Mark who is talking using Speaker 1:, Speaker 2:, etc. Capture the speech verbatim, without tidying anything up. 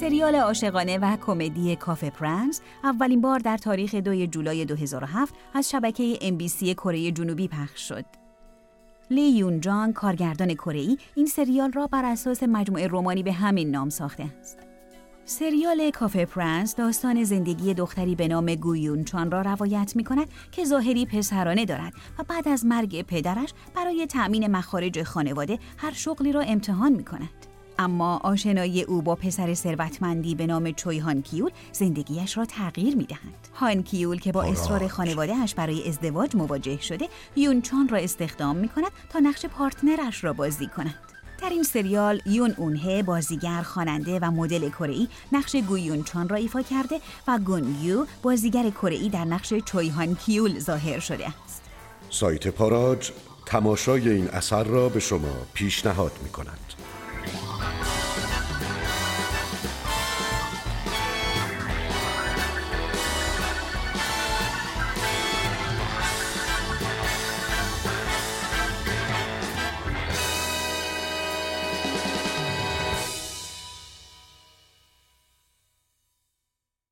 Speaker 1: سریال عاشقانه و کمدی کافه پرنس اولین بار در تاریخ دوم جولای دو هزار و هفت از شبکه ام بی سی کره جنوبی پخش شد. لی یون جانگ، کارگردان کره‌ای، این سریال را بر اساس مجموعه رمانی به همین نام ساخته است. سریال کافه پرنس داستان زندگی دختری به نام گو یون چان را روایت می‌کند که ظاهری پسرانه دارد و بعد از مرگ پدرش برای تأمین مخارج خانواده هر شغلی را امتحان می‌کند. اما آشنایی او با پسر ثروتمندی به نام چوی هان کیول زندگیش را تغییر می‌دهد. هان کیول که با اصرار خانواده‌اش برای ازدواج مواجه شده، یون چان را استخدام می‌کند تا نقش پارتنرش را بازی کند. در این سریال یون اون هه، بازیگر، خواننده و مدل کره‌ای، نقش گو یون چان را ایفا کرده و گون یو، بازیگر کره‌ای، در نقش چوی هان کیول ظاهر شده است.
Speaker 2: سایت پاراج تماشای این اثر را به شما پیشنهاد می‌کند.